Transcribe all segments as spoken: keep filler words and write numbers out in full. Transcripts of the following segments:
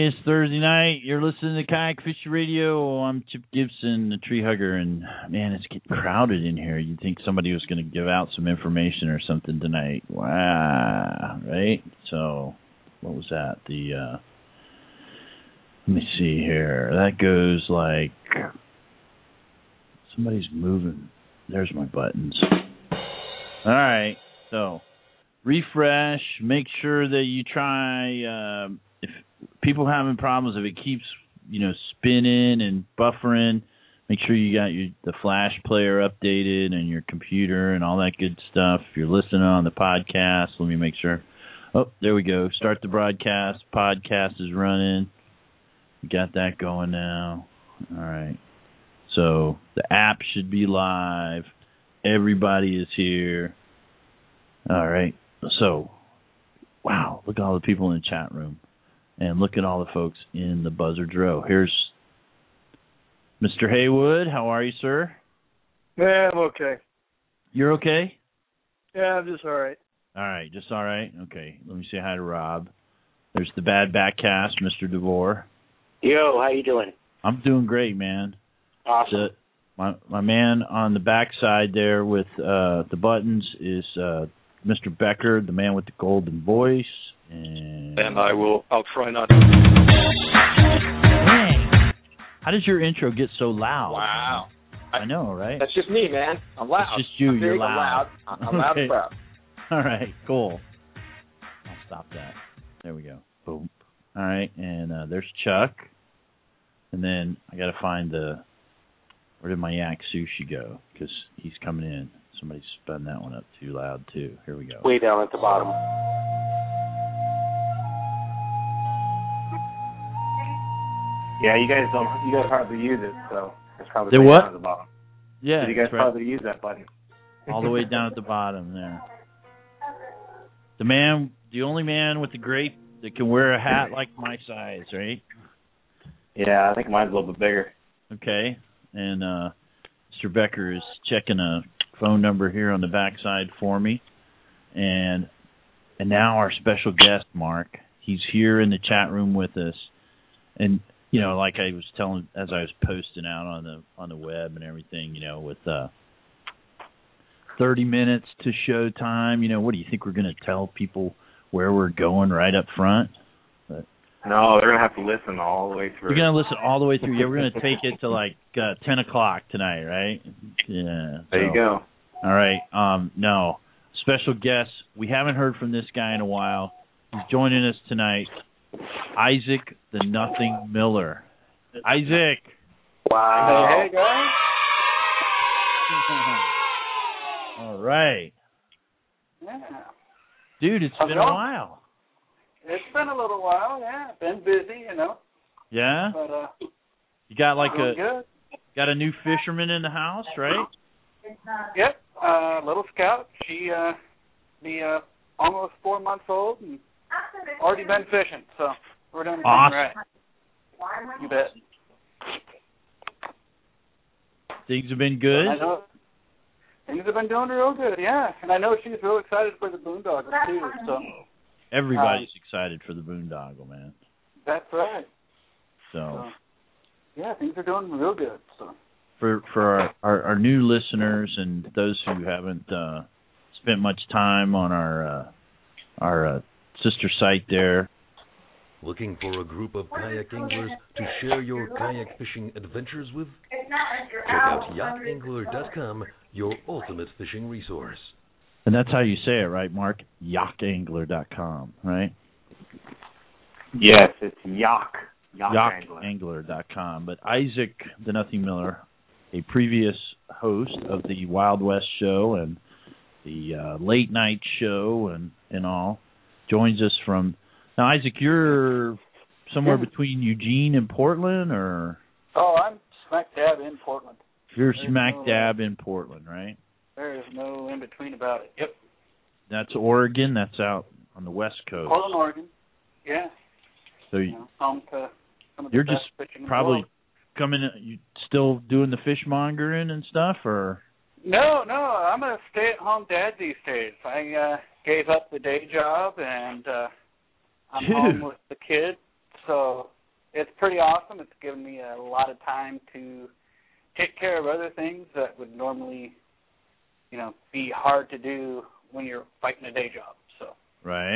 Hey, it's Thursday night. You're listening to Kayak Fishing Radio. I'm Chip Gibson, the tree hugger, and man, it's getting crowded in here. You'd think somebody was going to give out some information or something tonight. Wow, right? So, what was that? The uh, let me see here. That goes like somebody's moving. There's my buttons. All right, so refresh. Make sure that you try. Uh, if people having problems, if it keeps, you know, spinning and buffering, make sure you got your the Flash player updated and your computer and all that good stuff. If you're listening on the podcast, let me make sure. Oh, there we go. Start the broadcast. Podcast is running. We got that going now. All right. So the app should be live. Everybody is here. All right. So, wow, look at all the people in the chat room. And look at all the folks in the Buzzards Row. Here's Mister Haywood. How are you, sir? Yeah, I'm okay. You're okay? Yeah, I'm just all right. All right, just all right? Okay, let me say hi to Rob. There's the Bad Backcast, Mister DeVore. Yo, how you doing? I'm doing great, man. Awesome. The, my my man on the backside there with uh, the buttons is uh, Mister Becker, the man with the golden voice. And, and I will, I'll try not to. Dang. How does your intro get so loud? Wow. I, I know, right? That's just me, man. I'm loud. It's just you. I'm You're big, loud. I'm loud. I'm loud and proud. All right, cool. I'll stop that. There we go. Boom. All right, and uh, there's Chuck. And then I got to find the, where did my yak sushi go? Because he's coming in. Somebody spun that one up too loud, too. Here we go. Way down at the bottom. Yeah, you guys don't. You guys hardly use it, so it's probably The way what? down at the bottom. Yeah, so you guys right. hardly use that button. All the way down at the bottom there. The man, the only man with the great that can wear a hat like my size, right? Yeah, I think mine's a little bit bigger. Okay, and uh, Mister Becker is checking a phone number here on the backside for me, and and now our special guest, Mark. He's here in the chat room with us, and. You know, like I was telling, as I was posting out on the on the web and everything, you know, with uh, thirty minutes to show time, you know, what do you think we're going to tell people where we're going right up front? But no, they're going to have to listen all the way through. We're going to listen all the way through. Yeah, we're going to take it to like uh, ten o'clock tonight, right? Yeah. There so, you go. All right. Um, no, special guest. We haven't heard from this guy in a while. He's joining us tonight. Isaac the Nothing Miller. Isaac. Wow. Hey, hey guys. All right. Yeah. Dude, it's How's been it a going? while. It's been a little while, yeah. Been busy, you know. Yeah? But uh You got like doing a good. got a new fisherman in the house, right? Yep. Uh little Scout. She uh be uh almost four months old and already been fishing, so we're doing everything Awesome. right. You bet. Things have been good. I know things have been doing real good, yeah. And I know she's real excited for the boondoggle too, so Everybody's um, excited for the boondoggle, man. that's right. So, So yeah, things are doing real good. So for for our, our, our new listeners and those who haven't uh, spent much time on our uh, our uh, sister site there. Looking for a group of kayak anglers to share your kayak fishing adventures with? Check out yacht angler dot com, your ultimate fishing resource. And that's how you say it, right, Mark? yacht angler dot com, right? Yes, it's Yacht. Yacht yacht Angler. angler dot com. But Isaac the Nothing Miller, a previous host of the Wild West show and the uh, late night show and, and all, joins us from... Now, Isaac, you're somewhere between Eugene and Portland, or? Oh, I'm smack dab in Portland. You're There's smack no, dab in Portland, right? There is no in between about it. Yep. That's Oregon. That's out on the West Coast. Portland, Oregon. Yeah. So You you, know, home to some of the you're best just fishing in the probably world. coming. You still doing the fishmongering and stuff, or? No, no. I'm a stay-at-home dad these days. I uh, gave up the day job and uh, I'm Dude. home with the kids so it's pretty awesome. It's given me a lot of time to take care of other things that would normally, you know, be hard to do when you're fighting a day job. So right.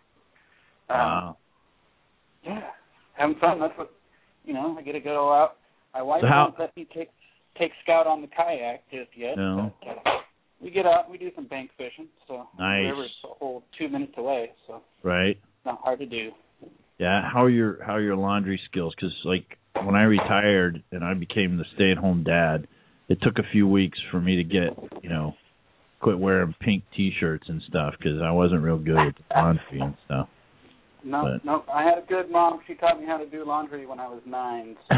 Um, wow. Yeah, having fun. That's what, you know, I get to go out. My wife So how, won't let me take take Scout on the kayak just yet. No. But, uh, we get out. We do some bank fishing. So nice. the river's a whole two minutes away. So right. It's not hard to do. Yeah. How are your How are your laundry skills? Because like when I retired and I became the stay-at-home dad, it took a few weeks for me to get, you know, quit wearing pink T-shirts and stuff because I wasn't real good at the laundry and stuff. No, but. no. I had a good mom. She taught me how to do laundry when I was nine. So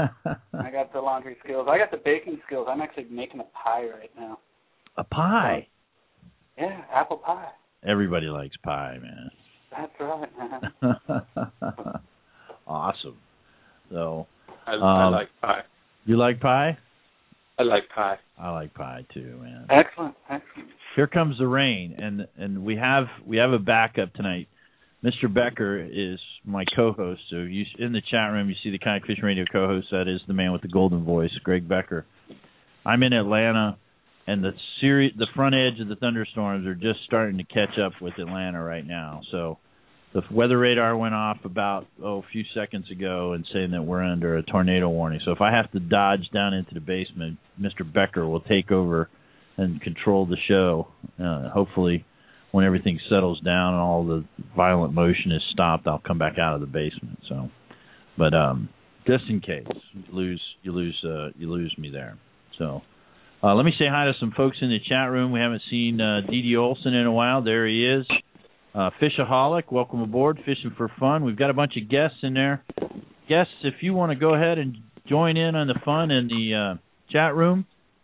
I got the laundry skills. I got the baking skills. I'm actually making a pie right now. A pie? Yeah, apple pie. Everybody likes pie, man. That's right, man. Awesome. So, I, um, I like pie. You like pie? I like pie. I like pie too, man. Excellent, excellent. Here comes the rain, and and we have we have a backup tonight. Mister Becker is my co-host. So you in the chat room, you see the Kayak Fishing Radio co-host. That is the man with the golden voice, Greg Becker. I'm in Atlanta, and the seri- the front edge of the thunderstorms are just starting to catch up with Atlanta right now. So the weather radar went off about oh, a few seconds ago and saying that we're under a tornado warning. So if I have to dodge down into the basement, Mister Becker will take over and control the show. Uh, hopefully, when everything settles down and all the violent motion is stopped, I'll come back out of the basement. So, but um, just in case you lose, you lose, uh, you lose me there. So, uh, let me say hi to some folks in the chat room. We haven't seen uh, D D Olson in a while. There he is. Uh, Fishaholic, welcome aboard. Fishing for fun. We've got a bunch of guests in there. Guests, if you want to go ahead and join in on the fun in the uh, chat room,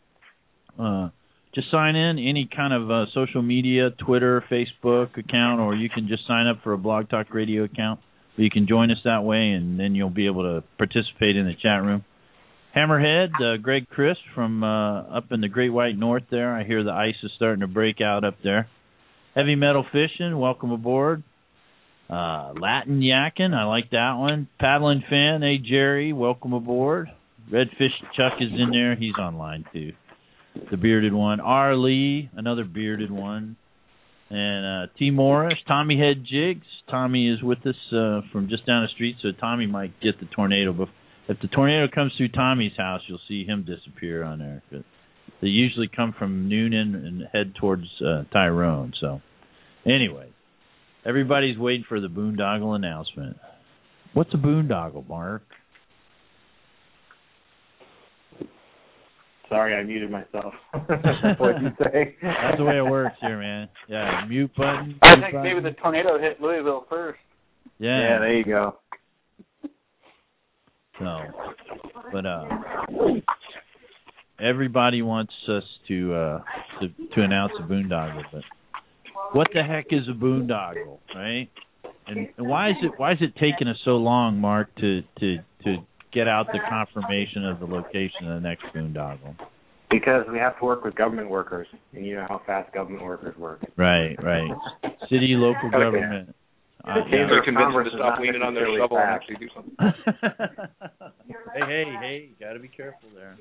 uh, just sign in any kind of uh, social media, Twitter, Facebook account, or you can just sign up for a Blog Talk Radio account. You can join us that way, and then you'll be able to participate in the chat room. Hammerhead, uh, Greg Crisp from uh, up in the Great White North there. I hear the ice is starting to break out up there. Heavy Metal Fishing, welcome aboard. Uh, Latin Yakking, I like that one. Paddling Fan, hey Jerry, welcome aboard. Redfish Chuck is in there, he's online too. The bearded one. R. Lee, another bearded one. And uh, T. Morris, Tommy Head Jigs. Tommy is with us uh, from just down the street, so Tommy might get the tornado. But if the tornado comes through Tommy's house, you'll see him disappear on there. But they usually come from Noonan and head towards uh, Tyrone. So, anyway, everybody's waiting for the boondoggle announcement. What's a boondoggle, Mark? Sorry, I muted myself. What'd you say? That's the way it works here, man. Yeah, mute button. Mute I think button. maybe the tornado hit Louisville first. Yeah. Yeah, there you go. So, but uh, everybody wants us to uh to, to announce a boondoggle, but what the heck is a boondoggle, right? And, and why is it why is it taking us so long, Mark, to to to get out the confirmation of the location of the next boondoggle? Because we have to work with government workers, and you know how fast government workers work. Right, right. City, local Okay. government. Uh, They're yeah. convinced them to stop leaning on their shovel and actually do something. hey, hey, hey! Got to be careful there.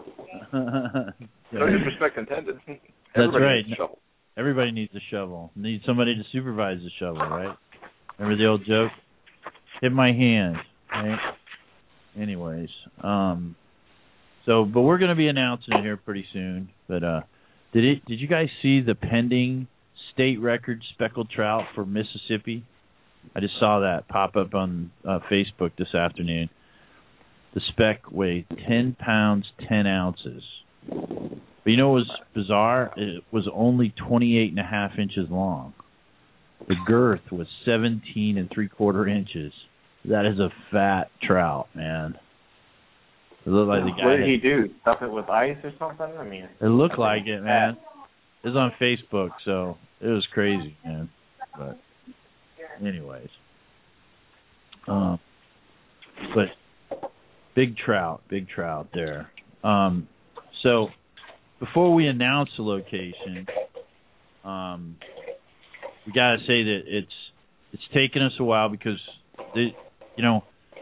No disrespect intended. That's Everybody right. needs a shovel. Everybody needs a shovel. Need somebody to supervise the shovel, right? Remember the old joke? Hit my hand, right? Anyways, um, so but we're going to be announcing it here pretty soon. But uh, did it? Did you guys see the pending state record speckled trout for Mississippi? I just saw that pop up on uh, Facebook this afternoon. The speck weighed ten pounds ten ounces. But you know what was bizarre? It was only twenty-eight and a half inches long. The girth was seventeen and three quarter inches. That is a fat trout, man. It looked like the guy. What did had, he do? Stuff it with ice or something? I mean, it looked like it, man. It was on Facebook, so it was crazy, man. But, anyways, um, but big trout, big trout there. Um, so before we announce the location, um, we got to say that it's it's taken us a while because the you know,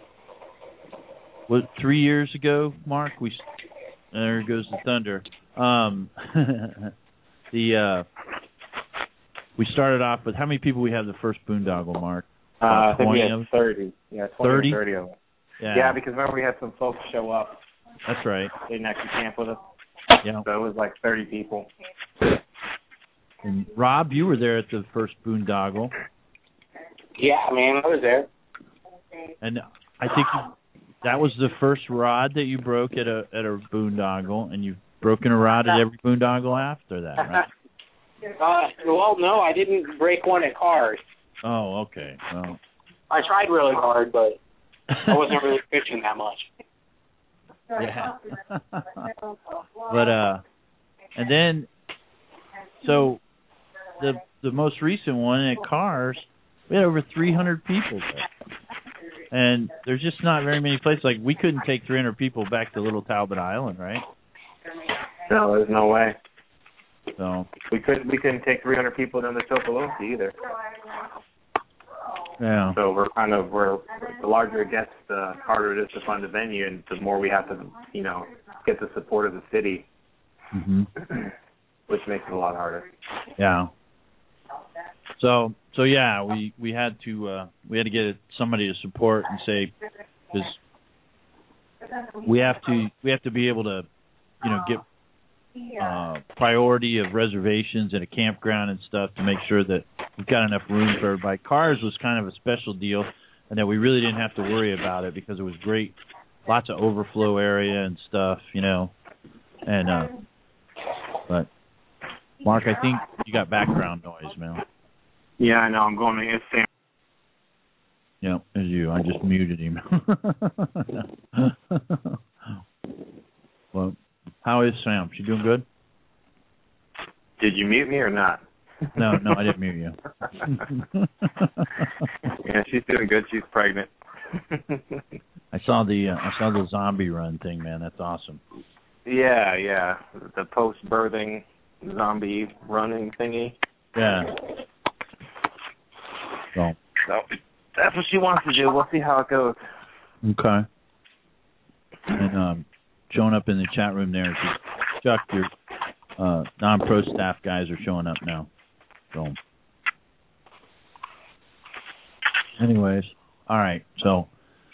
what three years ago, Mark? We there goes the thunder. Um, the uh, we started off with how many people we had the first boondoggle, Mark? Uh, I think we of had thirty. Yeah, twenty thirty? or thirty of them. Yeah. Yeah, because remember we had some folks show up. That's right. They didn't actually camp with us. Yeah. So it was like thirty people. And Rob, you were there at the first boondoggle. Yeah, man, I was there. And I think that was the first rod that you broke at a at a boondoggle, and you've broken a rod at every boondoggle after that, right? Uh, well, no, I didn't break one at Cars. Oh, okay. Well, I tried really hard, but I wasn't really fishing that much. yeah. But uh, and then so the the most recent one at Cars, we had over three hundred people there. And there's just not very many places. Like, we couldn't take three hundred people back to Little Talbot Island, right? No, there's no way. So we couldn't we couldn't take three hundred people down to Topolosky either. Yeah. So we're kind of we're the larger it gets, the harder it is to fund a venue, and the more we have to, you know, get the support of the city, mm-hmm. which makes it a lot harder. Yeah. So so yeah, we, we had to uh, we had to get somebody to support and say, because we have to we have to be able to, you know, get uh, priority of reservations at a campground and stuff to make sure that we've got enough room for everybody. Cars was kind of a special deal, and that we really didn't have to worry about it because it was great, lots of overflow area and stuff, you know. And uh, but Mark, I think you got background noise, man. Yeah, I know. I'm going to it's Sam. Yeah, it's you. I just muted him. Well, how is Sam? She doing good? Did you mute me or not? No, no, I didn't mute you. Yeah, she's doing good. She's pregnant. I saw the uh, I saw the zombie run thing, man. That's awesome. Yeah, yeah, the post-birthing zombie running thingy. Yeah. So. So that's what she wants to do. We'll see how it goes. Okay. And um, showing up in the chat room there, Chuck, your uh, non-pro staff guys are showing up now. So, anyways, all right. So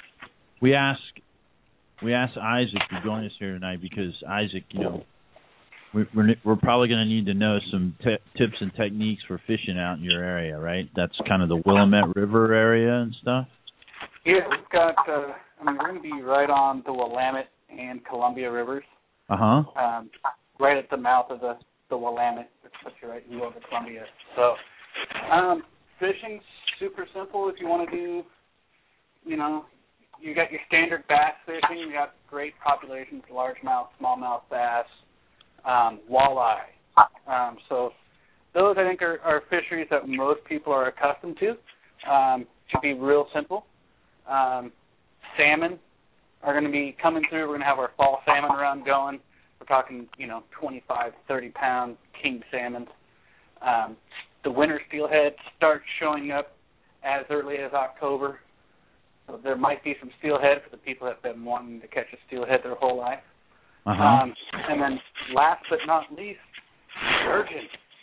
we ask we asked Isaac to join us here tonight because Isaac, you know, we, we're we're probably going to need to know some t- tips and techniques for fishing out in your area, right? That's kind of the Willamette River area and stuff. Yeah, we've got. Uh, I mean, we're going to be right on the Willamette and Columbia rivers. Uh huh. Um, right at the mouth of the the Willamette, which puts you right in the middle of the Columbia. So, um, fishing's super simple. If you want to do, you know, you got your standard bass fishing. You got great populations, largemouth, smallmouth bass, um, walleye. Um, so, those I think are, are fisheries that most people are accustomed to. Um, should be real simple. Um, salmon are going to be coming through. We're going to have our fall salmon run going. We're talking, you know, twenty-five, thirty-pound king salmon. Um, the winter steelhead starts showing up as early as October. So there might be some steelhead for the people that have been wanting to catch a steelhead their whole life. Uh-huh. Um, and then last but not least, sturgeon.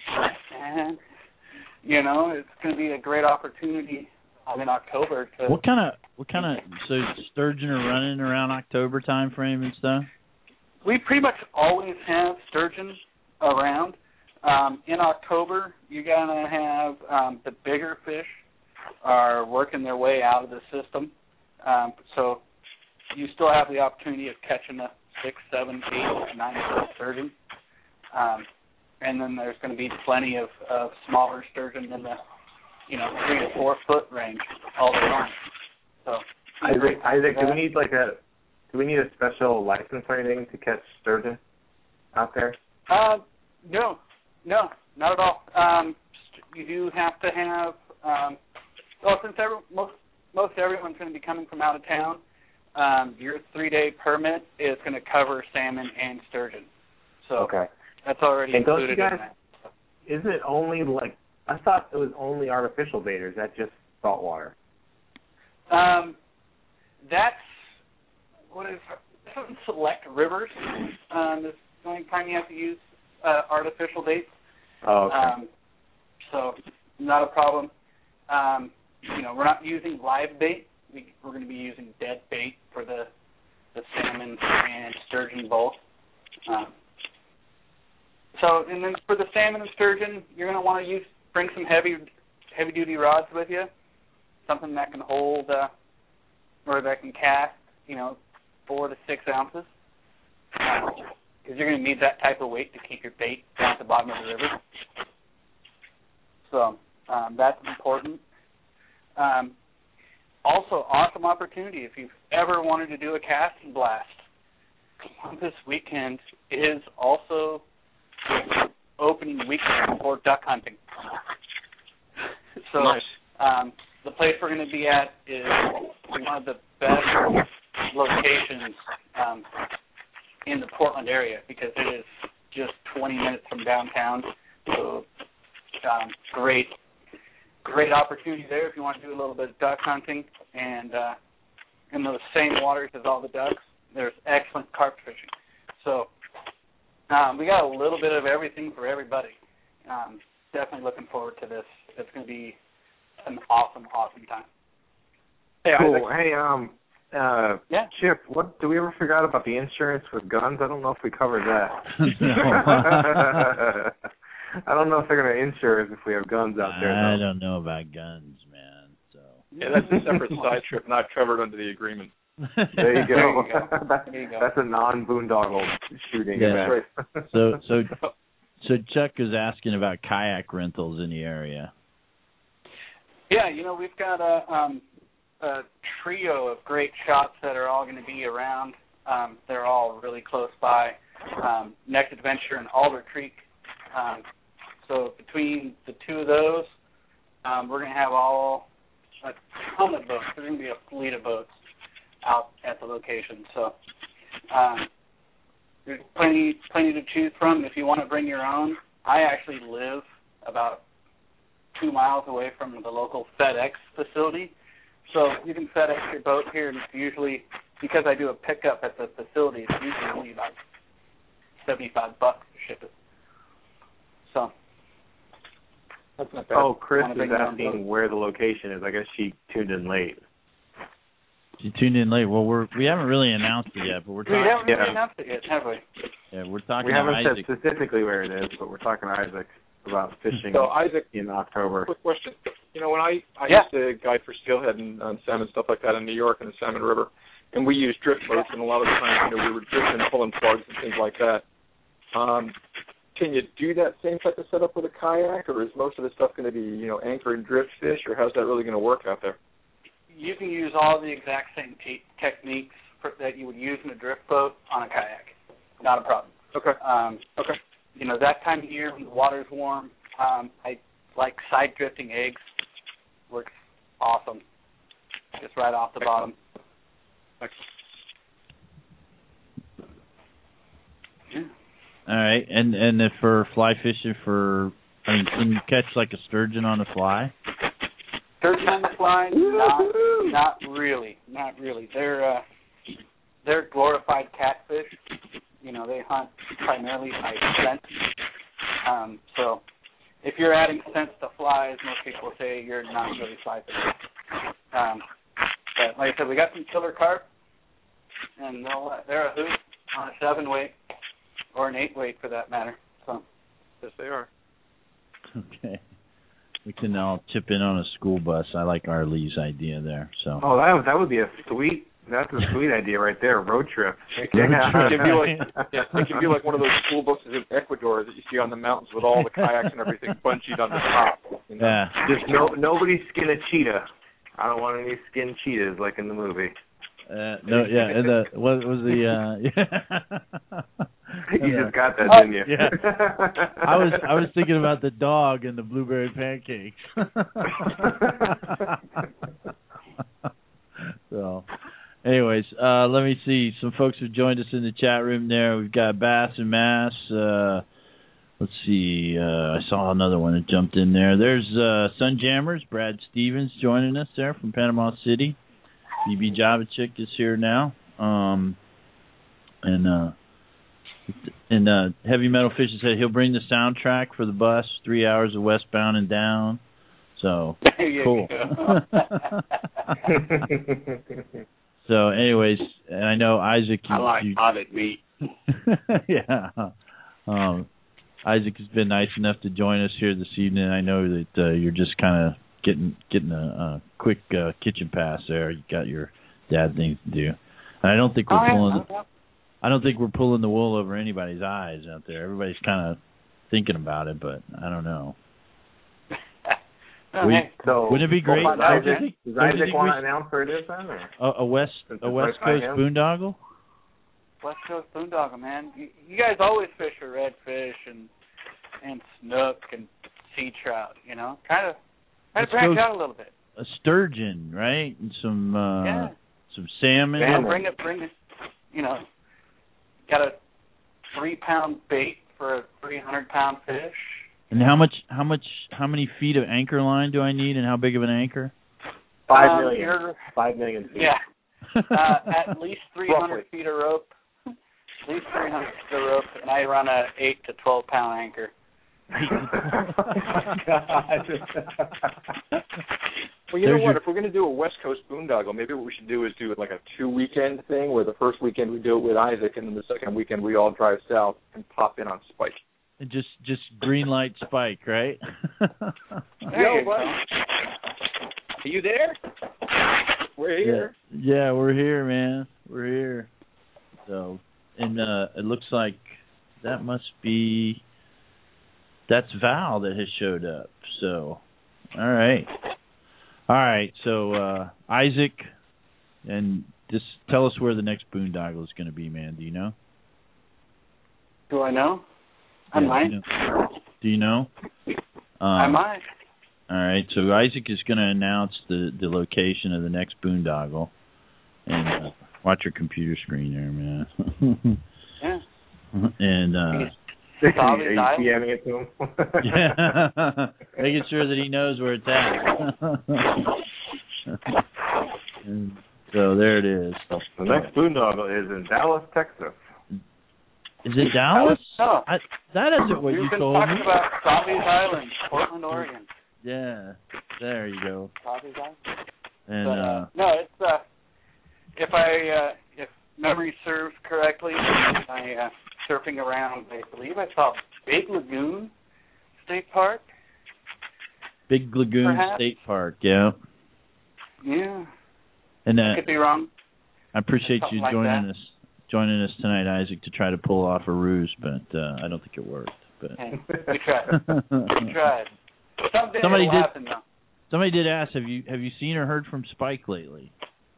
And, you know, it's going to be a great opportunity um, in October to... What kind of, what kind of, so sturgeon are running around October time frame and stuff? We pretty much always have sturgeon around. Um, in October, you're going to have um, the bigger fish are working their way out of the system. Um, so you still have the opportunity of catching a six, seven, eight, nine foot sturgeon. Um, and then there's going to be plenty of, of smaller sturgeon in the, you know, three to four foot range all day long. So Isaac, Isaac, do we need like a do we need a special license or anything to catch sturgeon out there? Uh, no, no, not at all. Um, you do have to have. Um, well, since every, most most everyone's going to be coming from out of town, um, your three day permit is going to cover salmon and sturgeon. So okay. That's already and don't included you guys, in that. Isn't it only like I thought it was only artificial bait, or is that just saltwater? Um, that's what is some select rivers. Um, this is the only time you have to use uh, artificial baits. Oh, okay. Um, so not a problem. Um, you know, we're not using live bait. We, we're going to be using dead bait for the the salmon and sturgeon both. Um, so, and then for the salmon and sturgeon, you're going to want to use bring some heavy heavy duty rods with you, something that can hold uh, or that can cast, you know, four to six ounces, because uh, you're going to need that type of weight to keep your bait down at the bottom of the river. So um, that's important. Um, also, awesome opportunity if you've ever wanted to do a cast and blast. This weekend is also opening weekend for duck hunting. So nice. um, the place we're going to be at is one of the best locations um, in the Portland area because it is just twenty minutes from downtown. So um, great, great opportunity there if you want to do a little bit of duck hunting. And uh, in those same waters as all the ducks, there's excellent carp fishing. So um, we got a little bit of everything for everybody. Um, definitely looking forward to this. It's going to be an awesome, awesome time. Hey, cool. Isaac. Hey, um, uh, yeah. Chip, what do we ever forgot about the insurance with guns? I don't know if we covered that. I don't know if they're going to insure us if we have guns out there. I though. don't know about guns, man. So yeah, that's a separate side trip, not covered under the agreement. There you go. There you go. that's, there you go. that's a non-boondoggle shooting yeah. event. so, so, so Chuck is asking about kayak rentals in the area. Yeah, you know, we've got a, um, a trio of great shops that are all going to be around. Um, they're all really close by. Um, Next Adventure and Alder Creek. Um, so between the two of those, um, we're going to have all a ton of boats. There's going to be a fleet of boats out at the location. So um, there's plenty, plenty to choose from. If you want to bring your own, I actually live about two miles away from the local FedEx facility. So you can FedEx your boat here, and it's usually, because I do a pickup at the facility, it's usually only about seventy-five bucks to ship it. So. That's not bad. Oh, Chris is asking where the location is. I guess she tuned in late. She tuned in late. Well, we're we haven't really announced it yet, but we're talking. We haven't really yeah. announced it yet, have we? Yeah, we're talking. We to haven't Isaac. said specifically where it is, but we're talking to Isaac about fishing so Isaac, in October. Quick question. You know, when I, I yeah. used to guide for steelhead and um, salmon, stuff like that in New York and the Salmon River, and we used drift boats, and a lot of the times, you know, we were drifting, pulling plugs and things like that. Um, can you do that same type of setup with a kayak, or is most of the stuff going to be, you know, anchor and drift fish, or how's that really going to work out there? You can use all the exact same te- techniques for, that you would use in a drift boat on a kayak. Not a problem. Okay. Um, okay. You know, that time of year when the water's warm, um, I like side drifting eggs. Works awesome. Just right off the bottom. Excellent. Yeah. All right, and and if for fly fishing, for I mean, can you catch like a sturgeon on the fly? Sturgeon on the fly? Not, not really, not really. They're uh, they're glorified catfish. You know, they hunt primarily by scent. Um, so if you're adding scents to flies, most people say you're not really fly fishing. Um, but like I said, we got some killer carp, and they'll, they're a hoot on a seven weight or an eight weight for that matter. So yes, they are. Okay. We can all chip in on a school bus. I like Arlee's idea there. So. Oh, that that would be a sweet. That's a sweet idea right there. Road trip. It can be like, yeah, it can be like one of those school buses in Ecuador that you see on the mountains with all the kayaks and everything bungeed on the top. You know? Yeah. Just no nobody skin a cheetah. I don't want any skin cheetahs like in the movie. Uh, no, yeah, and the what was the? Uh, you just got that, oh, didn't you? Yeah. I was I was thinking about the dog and the blueberry pancakes. So, anyways, uh, let me see. Some folks have joined us in the chat room there. We've got Bass and Mass. Uh, let's see. Uh, I saw another one that jumped in there. There's uh, Sunjammers. Brad Stevens joining us there from Panama City. D B Javachick is here now. Um, and uh, and uh, Heavy Metal Fish said he'll bring the soundtrack for the bus, three hours of westbound and down. So, cool. So, anyways, and I know Isaac. You, I like you, potted meat. yeah. Um, Isaac has been nice enough to join us here this evening. I know that uh, you're just kind of getting getting a, a quick uh, kitchen pass there. You got your dad things to do, and I don't think we're oh, pulling. Yeah. I don't think we're pulling the wool over anybody's eyes out there. Everybody's kind of thinking about it, but I don't know. oh, we, hey. So, wouldn't it be great? Well, Don't you Isaac, think, does don't you Isaac think want we, to announce where it is then? Or? a, a West Since a it's West right by Coast him? boondoggle? West Coast boondoggle, man. You, you guys always fish for redfish and and snook and sea trout. You know, kind of kind Let's of branch go- out a little bit. A sturgeon, right? And some uh, Yeah. some salmon. Yeah, bring it, bring it. You know, got a three pound bait for a three hundred pound fish. And how much? How much? How many feet of anchor line do I need, and how big of an anchor? Five Um, million. you're- Five million feet. Yeah, uh, at least three hundred Roughly. feet of rope. At least three hundred feet of rope, and I run a eight to twelve pound anchor. God. Well, you There's know what? your- If we're going to do a West Coast boondoggle, maybe what we should do is do it like a two-weekend thing, where the first weekend we do it with Isaac, and then the second weekend we all drive south and pop in on Spike. And just just green light Spike, right? There you what? go. Are you there? We're yeah, here. yeah, we're here, man. We're here. So, and uh, it looks like that must be that's Val that has showed up. So, all right, all right. So uh, Isaac, and just tell us where the next boondoggle is going to be, man. Do you know? Do I know? I Yeah, might. do you know? Do you know? Um, I might. All right, so Isaac is going to announce the, the location of the next boondoggle, and uh, watch your computer screen there, man. Yeah. And uh, Bobby Are you Island? PMing it to him? yeah, making sure that he knows where it's at. And so there it is. The next boondoggle is in Dallas, Texas. Is it Dallas? No. I, that isn't what We've you been told me. talking about Bobby's Island, Portland, Oregon. Yeah, there you go. Bobby's Island. And But, uh, uh, no, it's uh, if I uh, if memory serves correctly, I uh, surfing around. I believe I saw Big Lagoon State Park. Big Lagoon Perhaps. State Park, yeah. Yeah, And uh, I could be wrong. I appreciate Something you like joining that. us, joining us tonight, Isaac, to try to pull off a ruse, but uh, I don't think it worked. But Hey, we tried. We tried. Someday Somebody it'll did- happen, though. somebody did ask, have you have you seen or heard from Spike lately?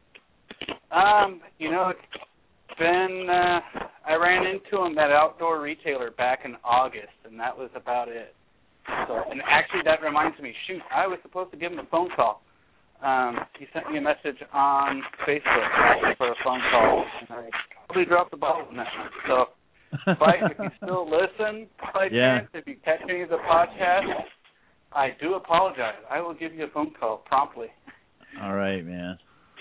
Um, you know, it's been, uh, I ran into him at Outdoor Retailer back in August, and that was about it. So, and actually, that reminds me, shoot, I was supposed to give him a phone call. Um, he sent me a message on Facebook asking for a phone call, and I probably dropped the ball on that one. So, Spike, if you still listen, by Yeah. chance, if you catch any of the podcast, I do apologize. I will give you a phone call promptly. All right, man.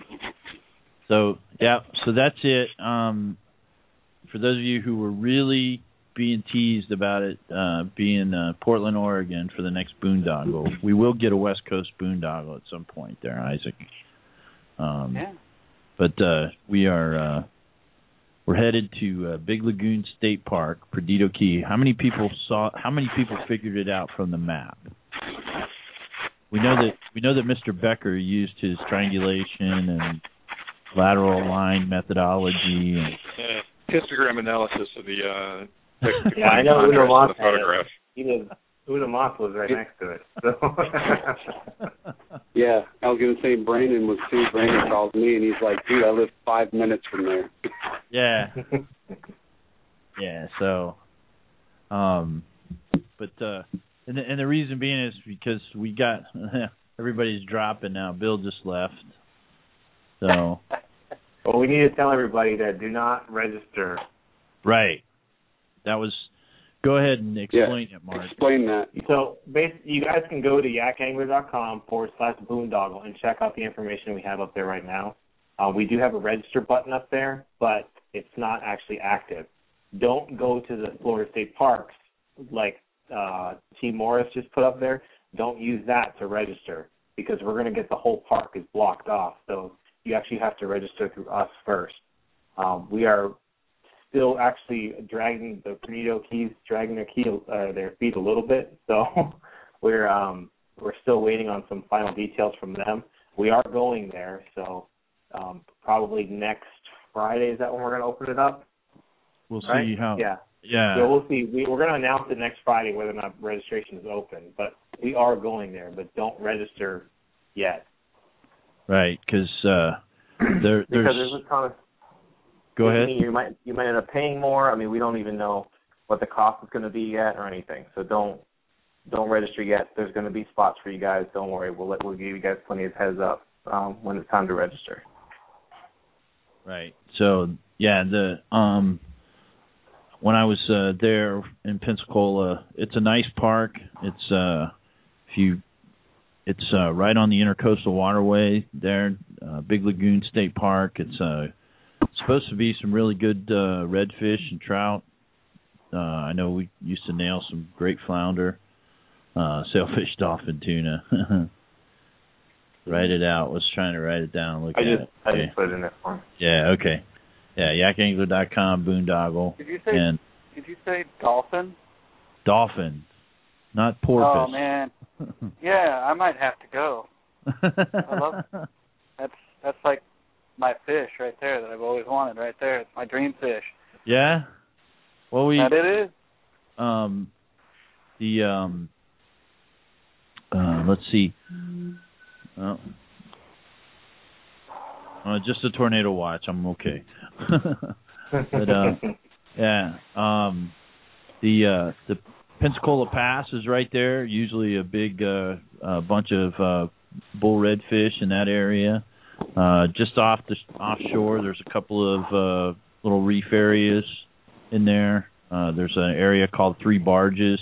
So yeah, so that's it. Um, for those of you who were really being teased about it uh, being uh, Portland, Oregon for the next boondoggle, we will get a West Coast boondoggle at some point there, Isaac. Um, Yeah. But uh, we are uh, we're headed to uh, Big Lagoon State Park, Perdido Key. How many people saw? How many people figured it out from the map? We know that we know that Mister Becker used his triangulation and lateral line methodology and Uh, histogram analysis of the uh, the, the Yeah, I know contrast Uno of Moss the had it. photograph. He did. Uno Moss was right next to it. So. Yeah, I was going to say Brandon was too. Brandon calls me, and he's like, dude, I live five minutes from there. yeah, yeah. So, um, but uh, and the, and the reason being is because we got everybody's dropping now. Bill just left, so Well, we need to tell everybody that do not register. right. That was. Go ahead and explain it, Mark. Explain that. So basically, you guys can go to yakangler.com forward slash boondoggle and check out the information we have up there right now. Uh, we do have a register button up there, but it's not actually active. Don't go to the Florida State Parks like uh, T. Morris just put up there. Don't use that to register because we're going to get the whole park is blocked off. So you actually have to register through us first. Um, we are still actually dragging the Perdido Keys, dragging their key, uh, their feet a little bit. So we're um, we're still waiting on some final details from them. We are going there, so um, probably next Friday is that when we're going to open it up. We'll right? see how. Yeah. Yeah. So we'll see. We, we're going to announce it next Friday whether or not registration is open. But we are going there, but don't register yet. Right, because uh, there, there's. Because there's a ton of. Go ahead. You might you might end up paying more. I mean, we don't even know what the cost is going to be yet or anything. So don't don't register yet. There's going to be spots for you guys. Don't worry. We'll let we'll give you guys plenty of heads up um, when it's time to register. Right. So yeah, the um, when I was uh, there in Pensacola, it's a nice park. It's uh, if you, it's uh, right on the Intercoastal Waterway there, uh, Big Lagoon State Park. It's uh, supposed to be some really good uh, redfish and trout. Uh, I know we used to nail some great flounder, uh, sailfish, dolphin, tuna. Write it out. Was trying to write it down. Look I at just, it. I Okay. just put it in there for him. Yeah. Okay. Yeah. yak angler dot com, boondoggle. Did you say? And Did you say dolphin? dolphin, not porpoise. Oh man. Yeah, I might have to go. I love that's that's like my fish right there that I've always wanted. Right there, it's my dream fish. Yeah. Well, we. That it is. Um, the um. Uh, let's see. Oh. Uh, just a tornado watch. I'm okay. But uh, yeah. Um, the uh, the Pensacola Pass is right there. Usually a big uh, uh, bunch of uh, bull redfish in that area. Uh, just off the offshore, there's a couple of uh, little reef areas in there. Uh, there's an area called Three Barges,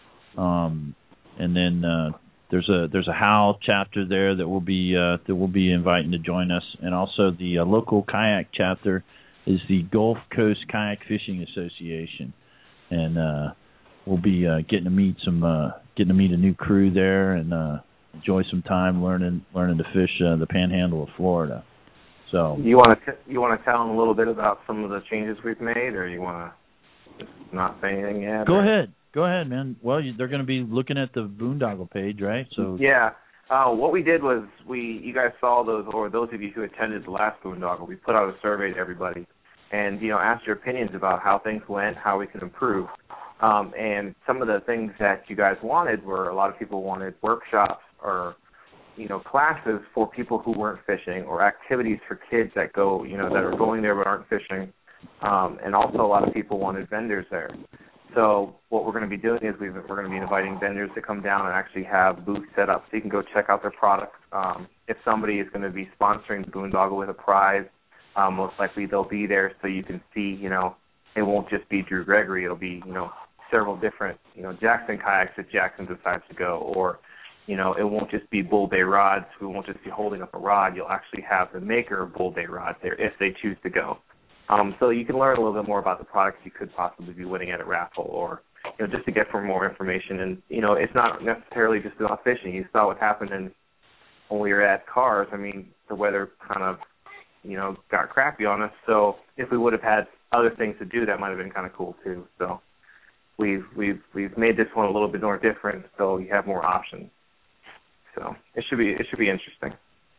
um, and then uh, there's a there's a Howl chapter there that will be uh, that will be inviting to join us, and also the uh, local kayak chapter is the Gulf Coast Kayak Fishing Association, and uh, we'll be uh, getting to meet some uh, getting to meet a new crew there and uh, enjoy some time learning learning to fish uh, the Panhandle of Florida. So you want to you want to tell them a little bit about some of the changes we've made, or you want to just not say anything yet? Go or? ahead, go ahead, man. Well, you, they're going to be looking at the Boondoggle page, right? So yeah. Uh, what we did was we you guys saw those, or those of you who attended the last Boondoggle, we put out a survey to everybody, and you know asked your opinions about how things went, how we can improve. Um, and some of the things that you guys wanted were a lot of people wanted workshops or, you know, classes for people who weren't fishing or activities for kids that go, you know, that are going there but aren't fishing. Um, and also a lot of people wanted vendors there. So what we're going to be doing is we've, we're going to be inviting vendors to come down and actually have booths set up so you can go check out their products. Um, if somebody is going to be sponsoring the Boondoggle with a prize, um, most likely they'll be there so you can see, you know, it won't just be Drew Gregory. It'll be, you know, several different, you know, Jackson kayaks if Jackson decides to go, or, you know, it won't just be Bull Bay rods. We won't just be holding up a rod. You'll actually have the maker of Bull Bay rods there if they choose to go. Um, so you can learn a little bit more about the products you could possibly be winning at a raffle, or, you know, just to get for more information. And, you know, it's not necessarily just about fishing. You saw what happened in, when we were at Cars. I mean, the weather kind of, you know, got crappy on us. So if we would have had other things to do, that might have been kind of cool too. So we've we've we've made this one a little bit more different, so you have more options. So it should be it should be interesting.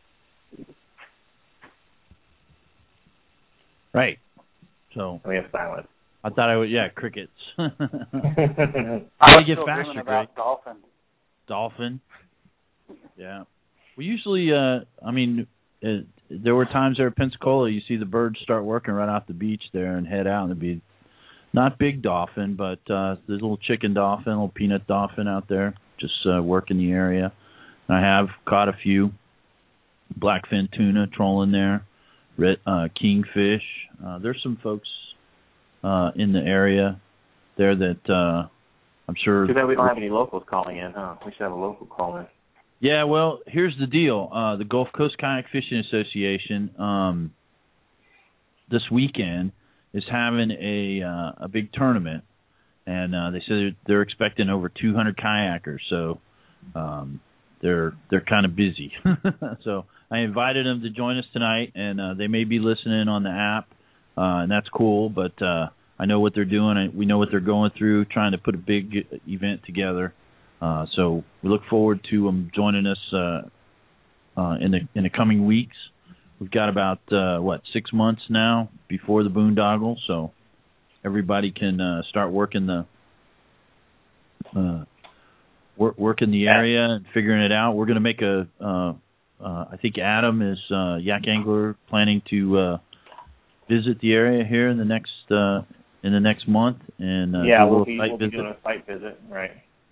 right. So We have silence. I thought I would. Yeah, crickets. I How do was you get still faster, dreaming Greg? about dolphin. Dolphin. Yeah. We usually, uh, I mean, it, there were times there at Pensacola, you see the birds start working right off the beach there and head out, and it'd be not big dolphin, but uh, there's a little chicken dolphin, a little peanut dolphin out there, just uh, working the area. And I have caught a few blackfin tuna trolling there, red uh, kingfish. Uh, there's some folks uh, in the area there that uh, I'm sure. Too bad we don't have any locals calling in, huh? We should have a local call in. Yeah, well, here's the deal. Uh, the Gulf Coast Kayak Fishing Association um, this weekend is having a uh, a big tournament, and uh, they said they're, they're expecting over two hundred kayakers. So um, they're they're kind of busy. So I invited them to join us tonight, and uh, they may be listening on the app, uh, and that's cool. But uh, I know what they're doing, and we know what they're going through, trying to put a big event together. Uh, so we look forward to them joining us uh, uh, in the in the coming weeks. We've got about uh, what six months now before the boondoggle, so everybody can uh, start working the uh, work working the area and figuring it out. We're going to make a. Uh, uh, I think Adam is uh, Yak Angler planning to uh, visit the area here in the next uh, in the next month and uh, yeah, do a we'll be site we'll visit. be doing a site visit, right?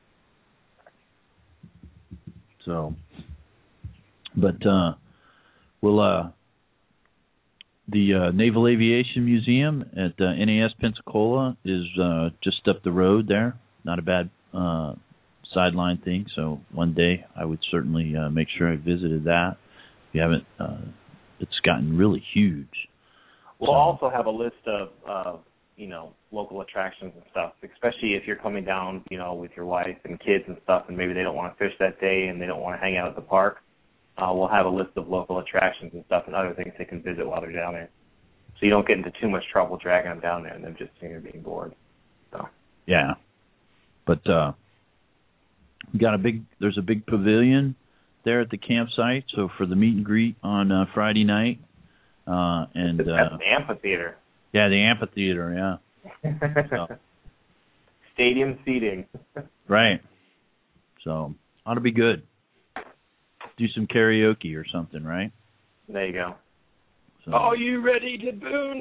So, but uh, we'll uh, the uh, Naval Aviation Museum at uh, N A S Pensacola is uh, just up the road there. Not a bad uh, sideline thing. So one day I would certainly uh, make sure I visited that. If you haven't, uh, it's gotten really huge. We'll so, also have a list of, uh, you know, local attractions and stuff, especially if you're coming down, you know, with your wife and kids and stuff, and maybe they don't want to fish that day and they don't want to hang out at the park. Uh, we'll have a list of local attractions and stuff and other things they can visit while they're down there. So you don't get into too much trouble dragging them down there and them just sitting there being bored. So. Yeah. But uh, we got a big, there's a big pavilion there at the campsite. So for the meet and greet on uh, Friday night. Uh, and That's uh, the amphitheater. Yeah, the amphitheater, yeah. So. Stadium seating. Right. So, ought to be good. Do some karaoke or something, right? There you go. So. Are you ready to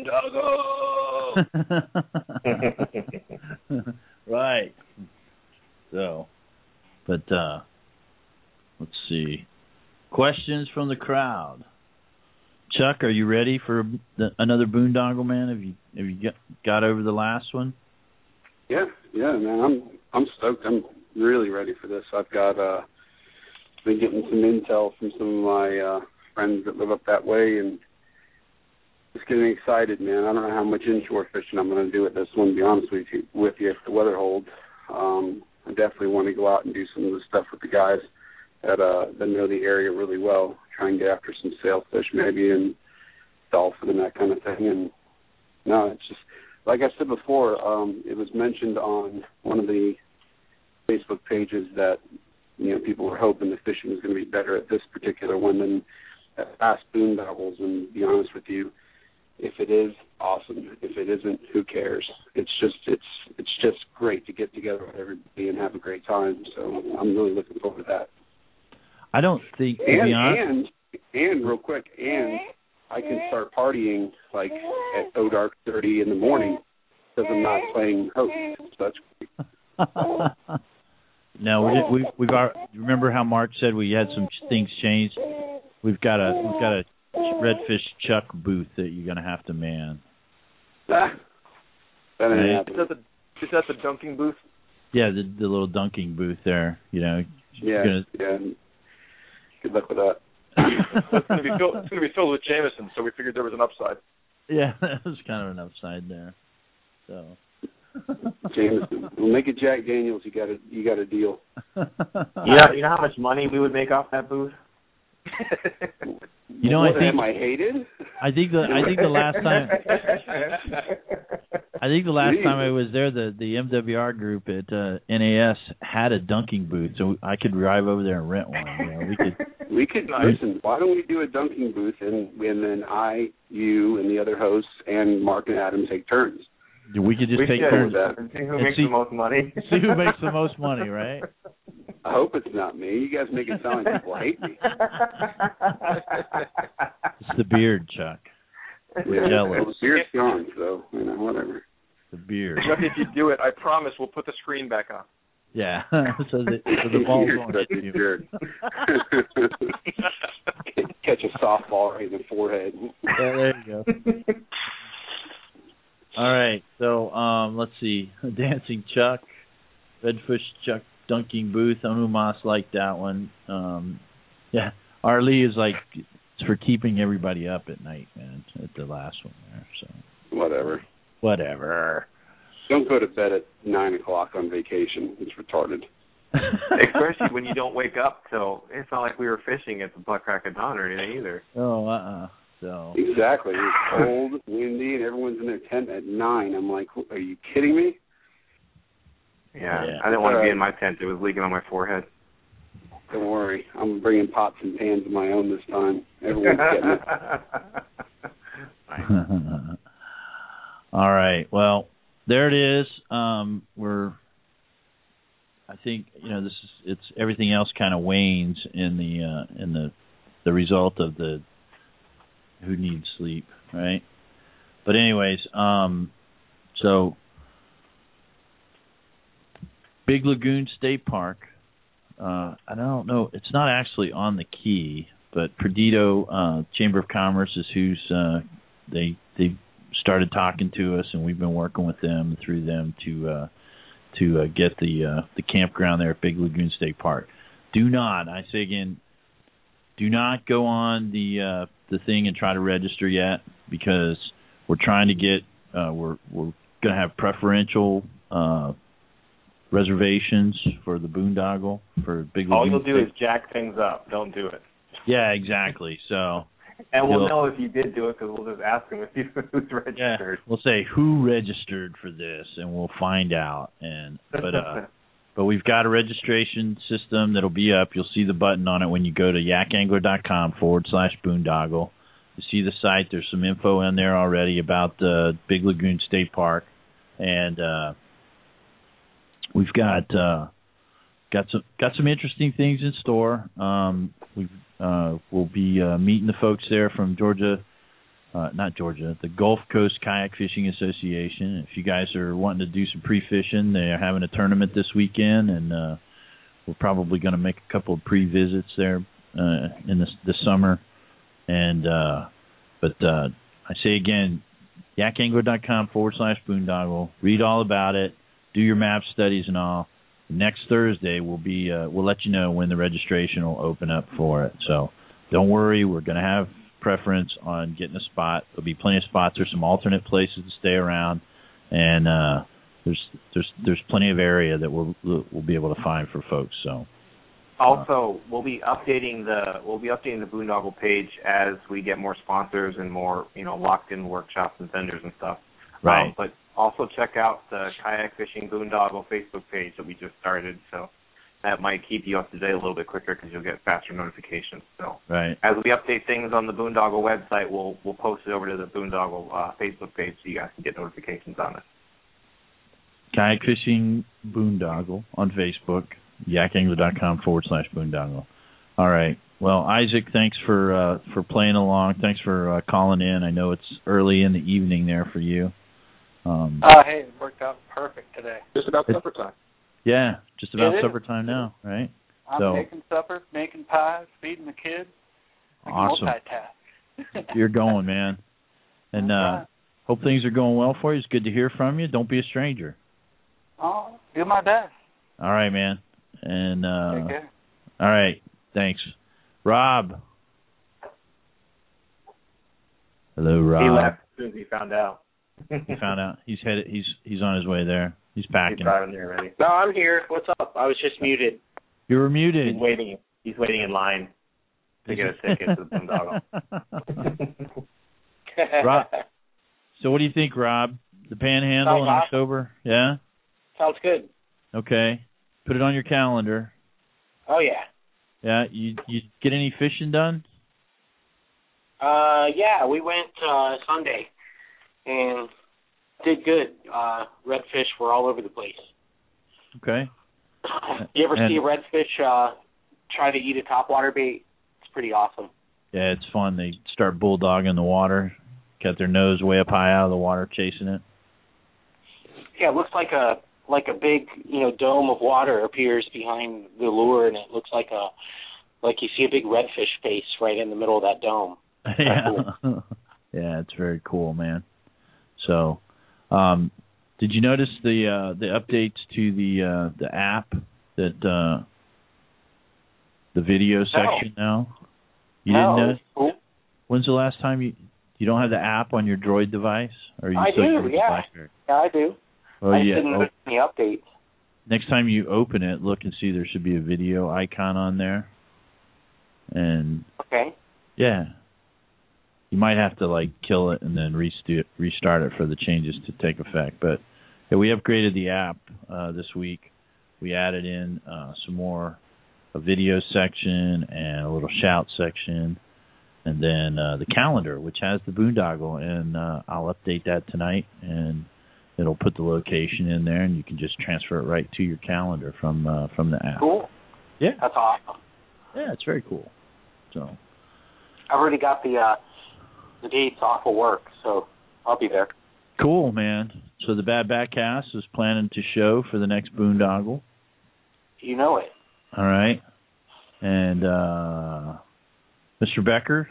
boondoggle? Right. So, but uh, let's see. Questions from the crowd. Chuck, are you ready for the, another boondoggle, man? Have you have you got, got over the last one? Yeah, yeah, man. I'm I'm stoked. I'm really ready for this. I've got uh, been getting some intel from some of my uh, friends that live up that way, and just getting excited, man. I don't know how much inshore fishing I'm going to do with this one. To be honest with you, with you, if the weather holds, um, I definitely want to go out and do some of the stuff with the guys that uh, that know the area really well. Try and get after some sailfish maybe and dolphin and that kind of thing. And no, it's just like I said before. Um, it was mentioned on one of the Facebook pages that you know people were hoping the fishing was going to be better at this particular one than at past boondoggles. And to be honest with you, if it is, awesome. If it isn't, who cares? It's just it's it's just great to get together with everybody and have a great time. So I'm really looking forward to that. I don't think, to and, be honest, and and real quick, and I can start partying like at oh dark thirty in the morning because I'm not playing host. So that's great. No, we we we've already, remember how Mark said we had some things changed. We've got a we've got a Redfish Chuck booth that you're gonna have to man. Ah, that ain't Right. happening. Is that the is that the dunking booth? Yeah, the the little dunking booth there. You know. Yeah, Gonna... yeah. Good luck with that. It's going to be filled. It's going to be filled with Jameson, so we figured there was an upside. Yeah, that was kind of an upside there. So. Jameson, we'll make it Jack Daniels. You got a you got a deal. Yeah, you know how much money we would make off that booth? You know, what, I think am I hated? I think the I think the last time I think the last time I was there, the the M W R group at uh, N A S had a dunking booth, so I could drive over there and rent one. You know, we could. We could listen. Why don't we do a dunking booth and and then I, you, and the other hosts and Mark and Adam take turns. We could just we take should, turns. and see who and makes see, the most money. See who makes the most money, right? I hope it's not me. You guys make it sound like people hate me. It's the beard, Chuck. We're Yeah, jealous. well, the beard's gone, so you know, whatever. The beard. If you do it, I promise we'll put the screen back on. Yeah. so, the, so the ball You're won't such hit a you. jerk. Catch a softball right in the forehead. Yeah, there you go. All right. So um, let's see. Dancing Chuck, Redfish Chuck dunking booth. Onumas liked that one. Um, yeah, Arlie is like, it's for keeping everybody up at night, man, at the last one there. So Whatever. Whatever. Don't go to bed at nine o'clock on vacation. It's retarded. Especially when you don't wake up till, it's not like we were fishing at the butt crack of dawn or anything either. Oh, uh-uh. So. Exactly. It's cold, windy, and everyone's in their tent at nine. I'm like, are you kidding me? Yeah, yeah. I didn't want to be in my tent. It was leaking on my forehead. Don't worry. I'm bringing pots and pans of my own this time. Everyone's getting it. All right. Well, there it is. Um, we're, I think, you know, this is, it's, everything else kind of wanes in the, uh, in the, the result of the who needs sleep, right? But anyways, um, so Big Lagoon State Park, uh, I don't know, it's not actually on the key, but Perdido uh, Chamber of Commerce is who's, uh, they, they started talking to us, and we've been working with them through them to, uh, to uh, get the, uh, the campground there at Big Lagoon State Park. Do not, I say again, do not go on the, uh, the thing and try to register yet, because we're trying to get, uh, we're, we're going to have preferential, uh, reservations for the boondoggle for Big Lagoon. All you'll do is jack things up. Don't do it. Yeah, exactly. So, and we'll know if you did do it, because we'll just ask them if you who's registered. Yeah, we'll say who registered for this, and we'll find out. And but uh, but we've got a registration system that'll be up. You'll see the button on it when you go to yakangler.com forward slash boondoggle. You see the site. There's some info in there already about the Big Lagoon State Park, and uh, we've got uh, got some got some interesting things in store. Um, we've uh, we'll be uh, meeting the folks there from Georgia, uh, not Georgia, the Gulf Coast Kayak Fishing Association. If you guys are wanting to do some pre-fishing, they're having a tournament this weekend, and uh, we're probably going to make a couple of pre-visits there uh, in this this summer. And uh, but uh, I say again, yakangler.com forward slash boondoggle. Read all about it. Do your map studies and all. Next Thursday we'll be uh, we'll let you know when the registration will open up for it. So don't worry, we're going to have preference on getting a spot. There'll be plenty of spots. There's some alternate places to stay around, and uh, there's there's there's plenty of area that we'll we'll be able to find for folks. So also we'll be updating the we'll be updating the Boondoggle page as we get more sponsors and more you know locked in workshops and vendors and stuff. Right. Um, but also check out the Kayak Fishing Boondoggle Facebook page that we just started. So that might keep you up to date a little bit quicker because you'll get faster notifications. So right. As we update things on the Boondoggle website, we'll we'll post it over to the Boondoggle uh, Facebook page so you guys can get notifications on it. Kayak Fishing Boondoggle on Facebook, yakangler.com forward slash boondoggle. All right. Well, Isaac, thanks for uh, for playing along. Thanks for uh, calling in. I know it's early in the evening there for you. Um, uh, hey, it worked out perfect today. Just about supper time. Yeah, just about It supper is. time now, right? I'm so, making supper, making pies, feeding the kids. I can awesome. multitask. You're going, man. And uh, right. Hope things are going well for you. It's good to hear from you. Don't be a stranger. Oh, do my best. All right, man. And uh, Take care. All right, thanks. Rob. Hello, Rob. He left as soon as he found out. He found out. He's headed. He's he's on his way there. He's packing. He's driving there already. No, I'm here. What's up? I was just muted. You were muted. He's waiting. He's waiting in line to get a ticket to the Boondoggle. Rob, so what do you think, Rob? The Panhandle Sounds in awesome. October? Yeah? Sounds good. Okay. Put it on your calendar. Oh, yeah. Yeah, you you get any fishing done? Uh, yeah, we went uh, Sunday and did good. Uh, redfish were all over the place. Okay. You ever And- see a redfish uh, try to eat a topwater bait? It's pretty awesome. Yeah, it's fun. They start bulldogging the water, got their nose way up high out of the water, chasing it. Yeah, it looks like a like a big you know dome of water appears behind the lure, and it looks like a like you see a big redfish face right in the middle of that dome. Yeah. Yeah, it's very cool, man. So, um, did you notice the uh, the updates to the uh, the app that uh, the video section now? You no. didn't know? Cool. When's the last time you you don't have the app on your Droid device? Or you I still do, using yeah. BlackBerry? Yeah, I do. Well, I yeah. didn't Oh, notice any updates. next time you open it, look and see there should be a video icon on there. And Okay. yeah, you might have to like kill it and then restu- restart it for the changes to take effect. But yeah, we upgraded the app uh, this week. We added in uh, some more a video section and a little shout section, and then uh, the calendar, which has the boondoggle. And uh, I'll update that tonight, and it'll put the location in there, and you can just transfer it right to your calendar from uh, from the app. Cool. Yeah, That's awesome. yeah, it's very cool. So I've already got the uh, the dates off of work, so I'll be there. cool, man. So the Bad Backcast is planning to show for the next boondoggle. You know it. All right, and uh, Mister Becker.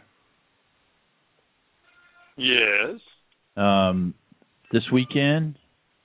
Yes. Um, this weekend,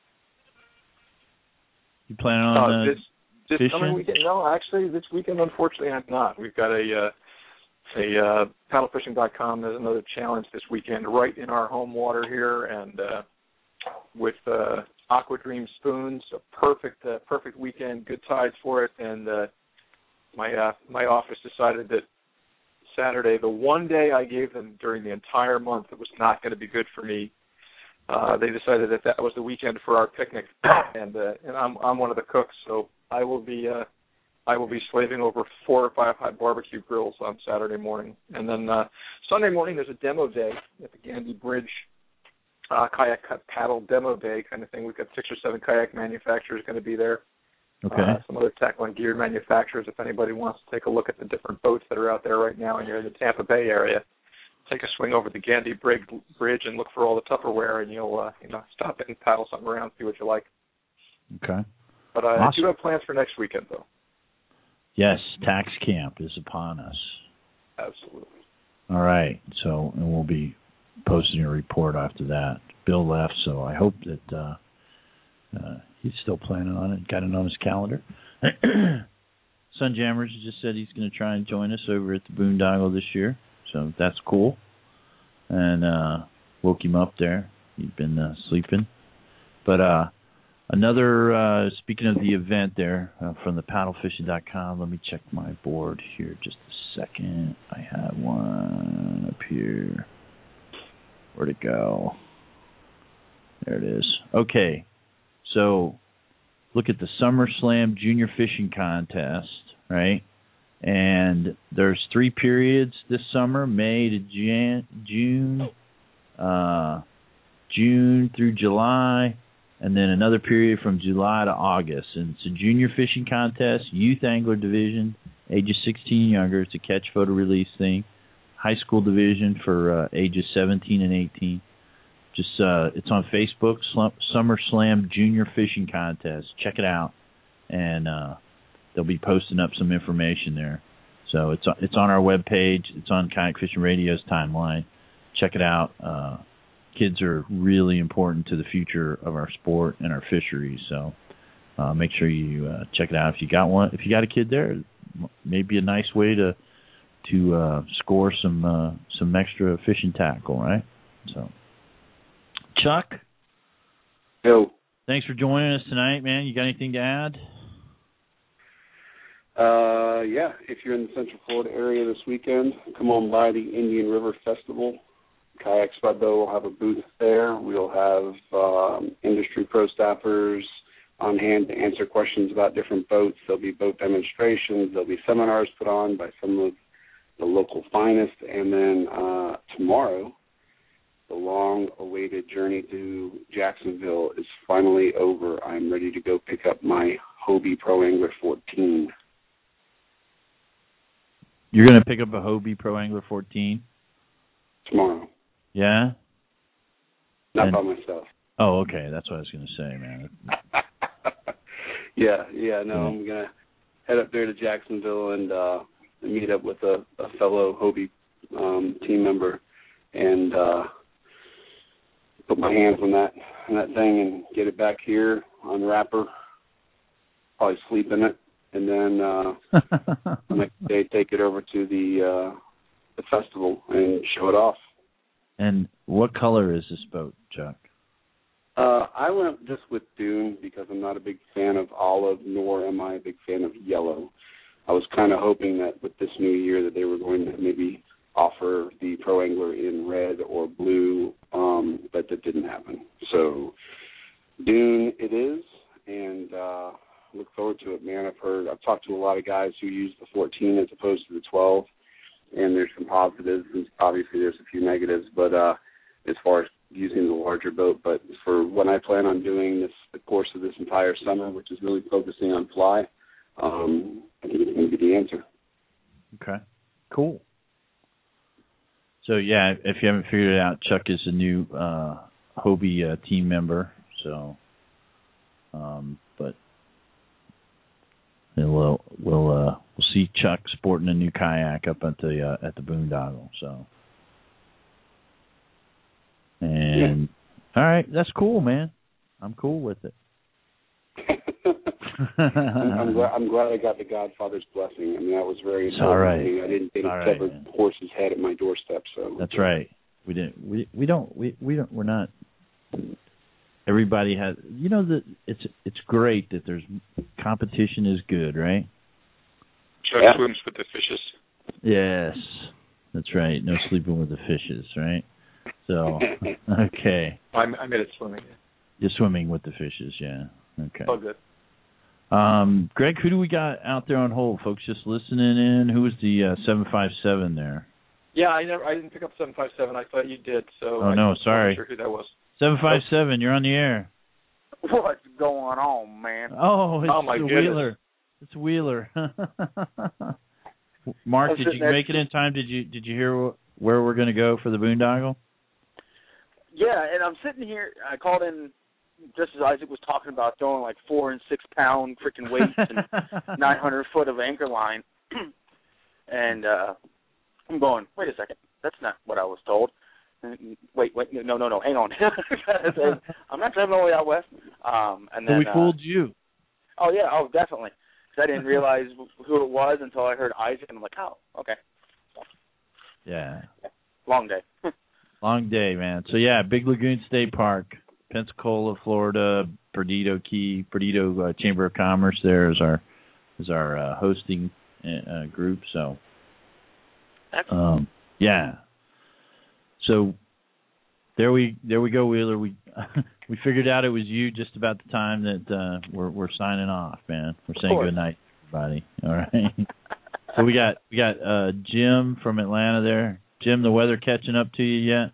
you planning on Uh, uh, this this fishing? coming weekend? No, actually, this weekend, unfortunately, I'm not. We've got a uh, a uh, paddle fishing dot com. There's another challenge this weekend, right in our home water here, and uh, with uh, Aqua Dream spoons, a perfect uh, perfect weekend, good tides for it. And uh, my uh, my office decided that Saturday, the one day I gave them during the entire month, it was not going to be good for me. Uh, they decided that that was the weekend for our picnic, and uh, and I'm I'm one of the cooks, so I will be uh, I will be slaving over four or five hot barbecue grills on Saturday morning, and then uh, Sunday morning there's a demo day at the Gandy Bridge uh, kayak cut paddle demo day kind of thing. We've got six or seven kayak manufacturers going to be there. Okay. Uh, some other tackle and gear manufacturers. If anybody wants to take a look at the different boats that are out there right now, and you're in the Tampa Bay area, take a swing over the Gandy Bridge Bridge and look for all the Tupperware, and you'll uh, you know stop in, paddle something around, see what you like. Okay. But uh, Awesome. I do have plans for next weekend, though. Yes, tax camp is upon us. Absolutely. All right. So, and we'll be posting a report after that. Bill left, so I hope that uh, uh, he's still planning on it. Got it on his calendar. Sunjammers just said he's going to try and join us over at the Boondoggle this year, so that's cool. And uh, woke him up there. He'd been uh, sleeping. But uh, another, uh, speaking of the event there uh, from the paddle fishing dot com, let me check my board here just a second. I have one up here. Where'd it go? There it is. Okay, so look at the SummerSlam Junior Fishing Contest, right? And there's three periods this summer, May to Jan- June, uh, June through July, and then another period from July to August. And it's a junior fishing contest, youth angler division, ages sixteen and younger. It's a catch, photo, release thing. High school division for uh, ages seventeen and eighteen. Just uh, it's on Facebook, Slum- SummerSlam Junior Fishing Contest. Check it out, and uh, they'll be posting up some information there. So it's it's on our webpage. It's on Kayak Fishing Radio's timeline. Check it out. Uh, kids are really important to the future of our sport and our fisheries. So uh, make sure you uh, check it out if you got one. If you got a kid there, maybe a nice way to to uh, score some uh, some extra fishing tackle, right? So, Chuck, Yo. Thanks for joining us tonight, man. You got anything to add? Uh, yeah, if you're in the Central Florida area this weekend, come on by the Indian River Festival. Kayak Spud Bow will have a booth there. We'll have um, industry pro staffers on hand to answer questions about different boats. There'll be boat demonstrations. There'll be seminars put on by some of the local finest. And then uh, tomorrow, the long-awaited journey to Jacksonville is finally over. I'm ready to go pick up my Hobie Pro Angler fourteen. You're going to pick up a Hobie Pro Angler fourteen? Tomorrow. Yeah? Not and, by myself. Oh, okay. That's what I was going to say, man. yeah, yeah. No, yeah. I'm going to head up there to Jacksonville and uh, meet up with a, a fellow Hobie um, team member and uh, put my hands on that on that thing and get it back here on wrapper. Probably sleep in it and then uh, the next day take it over to the uh, the festival and show it off. And what color is this boat, Chuck? Uh, I went just with dune because I'm not a big fan of olive, nor am I a big fan of yellow. I was kind of hoping that with this new year that they were going to maybe offer the Pro Angler in red or blue, um, but that didn't happen. So dune it is, and uh, look forward to it, man. I've heard, I've talked to a lot of guys who use the fourteen as opposed to the twelve, and there's some positives, and obviously there's a few negatives, but uh, as far as using the larger boat, but for what I plan on doing this the course of this entire summer, which is really focusing on fly, um, I think it's going to be the answer. Okay, cool. So yeah, if you haven't figured it out, Chuck is a new uh, Hobie uh, team member. So, um, but we'll we'll uh, we'll see Chuck sporting a new kayak up at the uh, at the Boondoggle. So, and yeah. All right, that's cool, man. I'm cool with it. I'm, glad, I'm glad I got the Godfather's blessing. I mean, that was very important. All right. I didn't get a right, severed man. horse's head at my doorstep. So that's right. We didn't. We we don't. We we don't. We're not. Everybody has. You know that it's it's great that there's competition is good, right? Chuck yeah. swims with the fishes. Yes, that's right. No sleeping with the fishes, right? So okay. I, I made it swimming. You're swimming with the fishes, yeah. Okay. Oh, good. Um, Greg, who do we got out there on hold? Folks just listening in. Who was the uh, seven five seven there? Yeah, I never. I didn't pick up seven five seven. I thought you did. So. Oh I no, sorry. I'm not sure who that was. Seven five seven. You're on the air. What's going on, man? Oh, it's oh my Wheeler. It's Wheeler. Mark, did you make it in time? Did you Did you hear where we're going to go for the Boondoggle? Yeah, and I'm sitting here. I called in just as Isaac was talking about throwing like four and six pound freaking weights and nine hundred foot of anchor line, and uh, I'm going, wait a second, that's not what I was told. Wait, wait, no, no, no, hang on. I'm not driving all the way out west. Um, and then so we uh, fooled you. Oh yeah, oh definitely. Because I didn't realize who it was until I heard Isaac, and I'm like, oh, okay. Yeah. yeah. Long day. Long day, man. So yeah, Big Lagoon State Park, Pensacola, Florida, Perdido Key, Perdido uh, Chamber of Commerce. There is our is our uh, hosting uh, group. So, um, yeah. So there we there we go, Wheeler. We we figured out it was you just about the time that uh, we're we're signing off, man. We're saying good night, everybody. All right. So we got we got uh, Jim from Atlanta there. Jim, the weather catching up to you yet?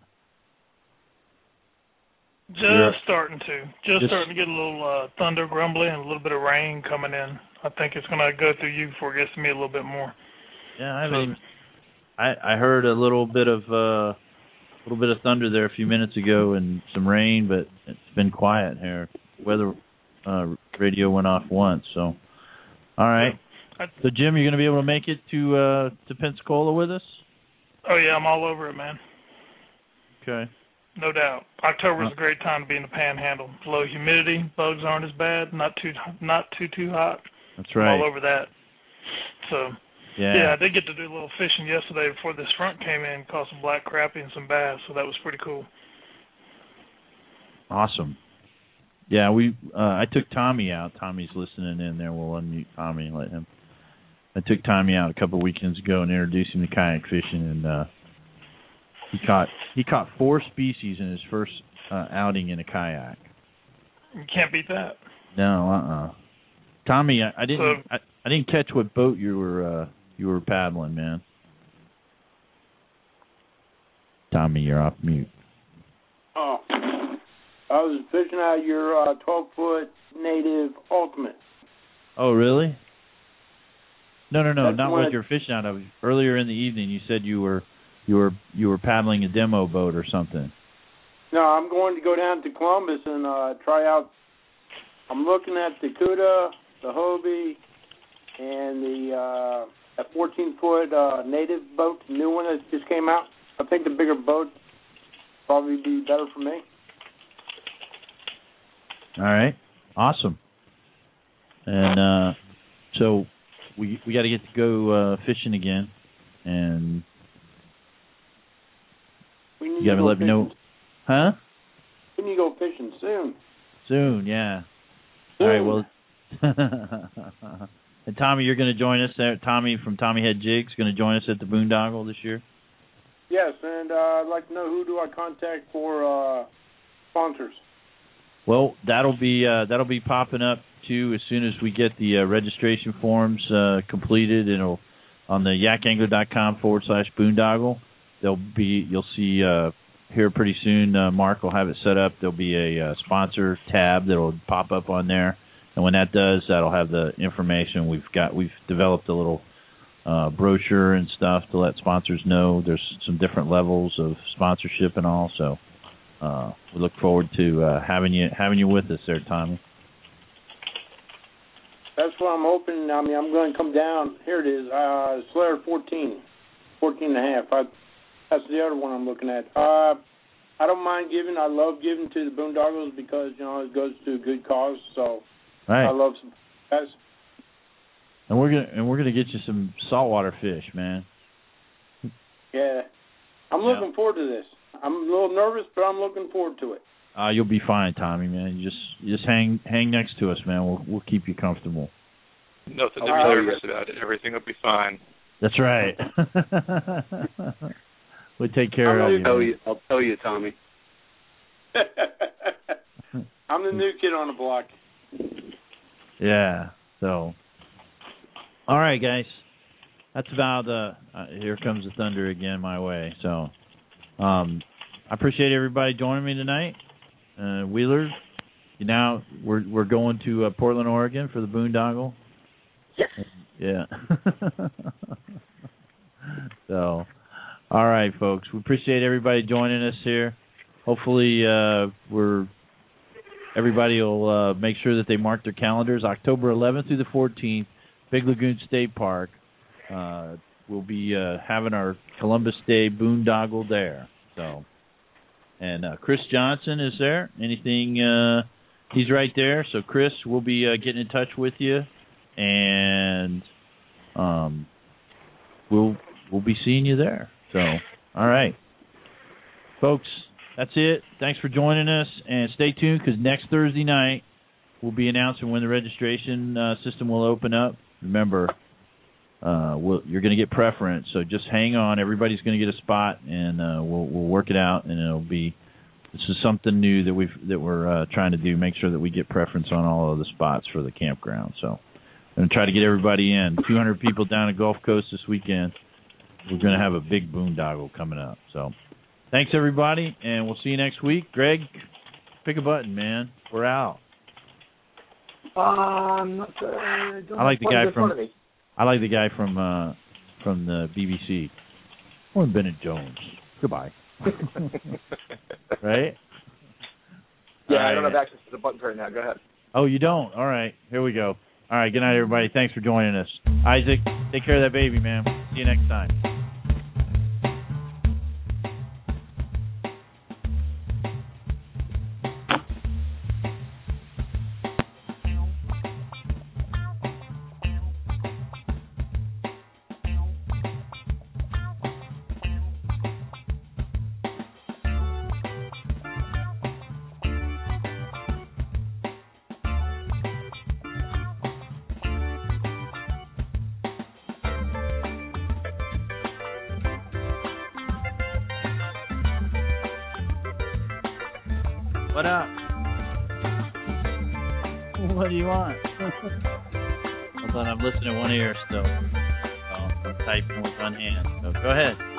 Just You're, starting to. Just, just starting to get a little uh, thunder grumbling and a little bit of rain coming in. I think it's going to go through you before it gets to me a little bit more. Yeah, I mean, so, I I heard a little bit of uh, a little bit of thunder there a few minutes ago and some rain, but it's been quiet here. Weather uh, radio went off once, so all right. I, so Jim, you're going to be able to make it to uh, to Pensacola with us? Oh yeah, I'm all over it, man. Okay. No doubt. October is a great time to be in the Panhandle. Low humidity, bugs aren't as bad, not too not too too hot. That's right. I'm all over that. So yeah. yeah, I did get to do a little fishing yesterday before this front came in, caught some black crappie and some bass, so that was pretty cool. Awesome. Yeah, we uh, I took Tommy out. Tommy's listening in there. We'll unmute Tommy and let him. I took Tommy out a couple of weekends ago and introduced him to kayak fishing, and uh, he caught he caught four species in his first uh, outing in a kayak. You can't beat that. No, uh, uh Tommy, I, I didn't so, I, I didn't catch what boat you were uh, you were paddling, man. Tommy, you're off mute. Oh, I was fishing out your uh, twelve foot native ultimate. Oh, really? No, no, no, That's not what you're fishing out of. Earlier in the evening, you said you were, you were, you were paddling a demo boat or something. No, I'm going to go down to Columbus and uh, try out. I'm looking at the Cuda, the Hobie, and the uh, that fourteen foot uh, native boat, the new one that just came out. I think the bigger boat probably be better for me. All right, awesome. And uh, so we we got to get to go uh, fishing again, and We need you got to to go let me know, fishing. huh? We need to go fishing soon. Soon, yeah. Soon. All right, well, and Tommy, you're going to join us there. Tommy from Tommy Head Jigs going to join us at the Boondoggle this year. Yes, and uh, I'd like to know who do I contact for uh, sponsors. Well, that'll be uh, that'll be popping up too as soon as we get the uh, registration forms uh, completed. It'll on the yakangler.com forward slash boondoggle. There'll be you'll see uh, here pretty soon. Uh, Mark will have it set up. There'll be a uh, sponsor tab that'll pop up on there, and when that does, that'll have the information we've got. We've developed a little uh, brochure and stuff to let sponsors know. There's some different levels of sponsorship and all. So. Uh, we look forward to uh, having you having you with us there, Tommy. That's what I'm hoping. I mean, I'm going to come down. Here it is, uh, Slayer fourteen, fourteen and a half. I, that's the other one I'm looking at. Uh, I don't mind giving. I love giving to the Boondoggles because, you know, it goes to a good cause. So right. I love some guys. And we're gonna and we're gonna get you some saltwater fish, man. Yeah, I'm yeah. looking forward to this. I'm a little nervous, but I'm looking forward to it. Uh, you'll be fine, Tommy, man. You just you just hang hang next to us, man. We'll we'll keep you comfortable. Nothing to be All right. nervous about. It. Everything will be fine. That's right. We'll take care I'll of you. Tell man. you. I'll tell you, Tommy. I'm the new kid on the block. Yeah. So. All right, guys. That's about. Uh, uh, here comes the thunder again my way. So. Um, I appreciate everybody joining me tonight. Uh, Wheeler, you now we're we're going to uh, Portland, Oregon for the Boondoggle. Yes. Yeah. So, all right, folks. We appreciate everybody joining us here. Hopefully, uh, we're everybody will uh, make sure that they mark their calendars. October eleventh through the fourteenth, Big Lagoon State Park. Uh, We'll be uh, having our Columbus Day Boondoggle there. So, and uh, Chris Johnson is there. Anything? Uh, he's right there. So, Chris, we'll be uh, getting in touch with you, and um, we'll we'll be seeing you there. So, all right, folks, that's it. Thanks for joining us, and stay tuned because next Thursday night we'll be announcing when the registration uh, system will open up. Remember. Uh, we'll, you're going to get preference, so just hang on. Everybody's going to get a spot, and uh, we'll we'll work it out. And it'll be this is something new that we've that we're uh, trying to do. Make sure that we get preference on all of the spots for the campground. So I'm going to try to get everybody in. two hundred people down at Gulf Coast this weekend. We're going to have a big boondoggle coming up. So thanks everybody, and we'll see you next week. Greg, pick a button, man. We're out. Um, not, uh, don't I like the guy in front from. of me. I like the guy from uh, from the B B C. Or Bennett Jones. Goodbye. Right? Yeah, right. I don't have access to the buttons right now. Go ahead. Oh, you don't? All right. Here we go. All right. Good night, everybody. Thanks for joining us. Isaac, take care of that baby, man. See you next time. What up? What do you want? Hold on, I'm listening to one ear still. Oh, I'm typing with one hand. So go ahead.